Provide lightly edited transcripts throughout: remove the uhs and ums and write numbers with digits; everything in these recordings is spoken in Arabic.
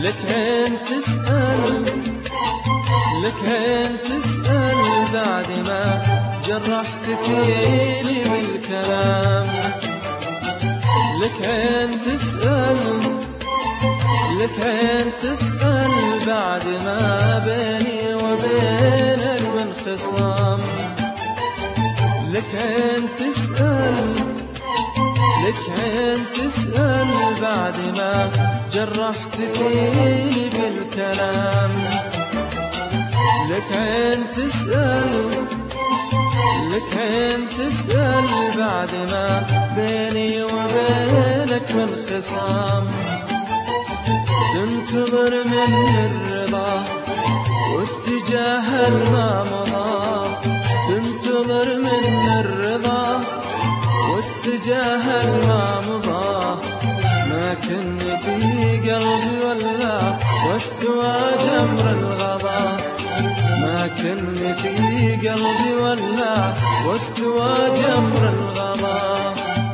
لك عين تسأل، لك عين تسأل بعد ما جرحت فيني بالكلام. لك عين تسأل، لك عين تسأل بعد ما بيني وبينك من خصام. لك عين تسأل، لك عين تسأل بعد ما جرحت فيني بالكلام. لك عين تسأل، لك عين تسأل بعد ما بيني وبينك من خصام. تنتظر مني الرضا واتجاه ما مضى، تنتظر مني الرضا واتجاه ما مضى. ما كن في قلبي ولا واستوى جمر الغضا، ما كن في قلبي ولا واستوى جمر الغضا.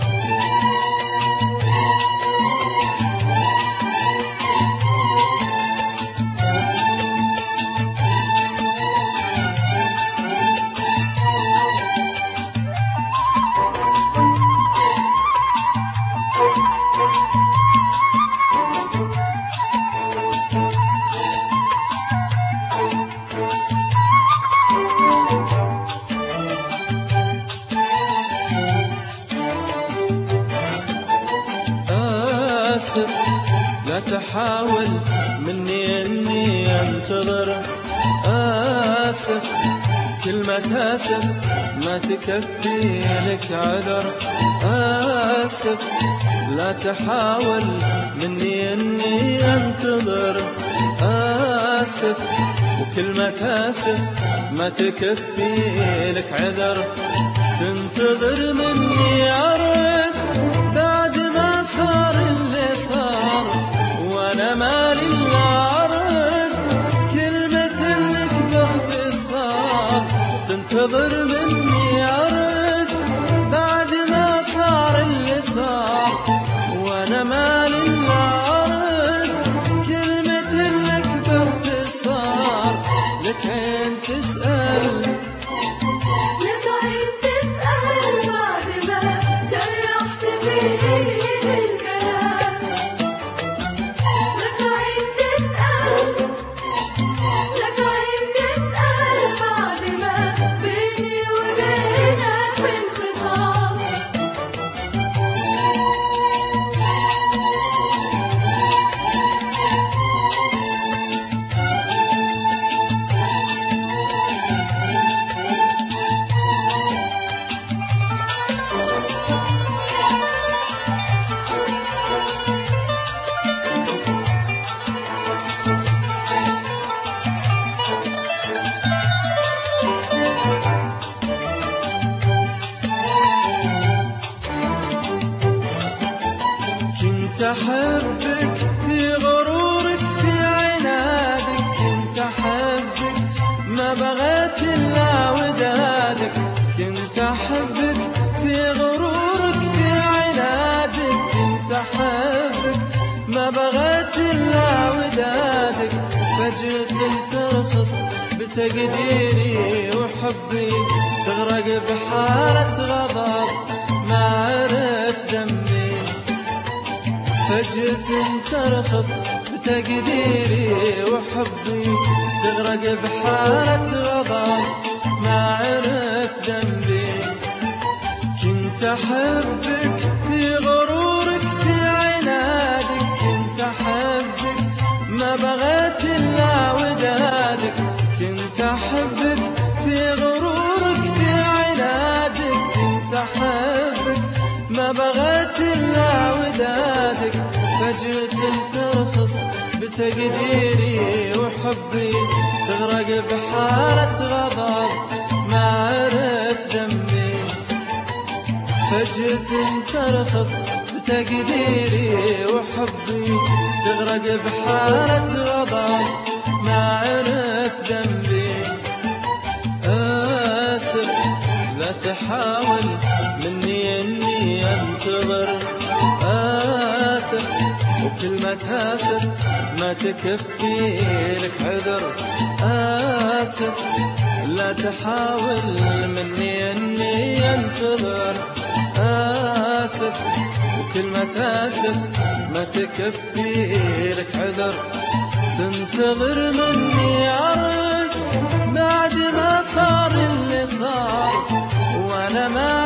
لا تحاول مني اني انتظر، آسف كلمة آسف ما تكفي لك عذر. آسف لا تحاول مني اني انتظر، آسف وكلمة آسف ما تكفي لك عذر. تنتظر مني أرد بعد ما صار اللي صار، وانا مالي الا ارد كلمة لك باختصار. تنتظر مني ارد بعد ما صار اللي صار، وانا مالي الا ارد كلمة لك باختصار. لك عين تسأل، لك عين تسأل بعد ما جرحت فيني بالكلام. لك عين تسأل، لك عين تسأل بعد ما بيني وبينك من خصام. كنت أحبك في غرورك في عنادك، كنت أحبك ما بغيت إلا ودادك. كنت أحبك في غرورك في عنادك، كنت أحبك ما بغيت إلا ودادك. فجأة ترخص بتقديري وحبي، تغرق بحالة غضب ما عرف ذنبي. فجأة ترخص بتقديري وحبي، تغرق بحالة غضب ما عرف ذنبي. كنت أحبك في غرورك في عنادك، كنت أحبك ما بغيت إلا ودادك. كنت أحبك في غرورك في عنادك، كنت أحبك ما بغيت إلا ودادك. فجأة ترخص بتقديري وحبي، تغرق بحالة غضب ما عرف ذنبي. فجأة ترخص بتقديري وحبي، تغرق بحالة غضب ما عرف ذنبي. آسف لا تحاول مني اني انتظر، آسف وكلمة آسف ما تكفي لك عذر. آسف لا تحاول مني أني أنتظر. آسف وكلمة آسف ما تكفي لك عذر. تنتظر مني عرض بعد ما صار اللي صار، وأنا ما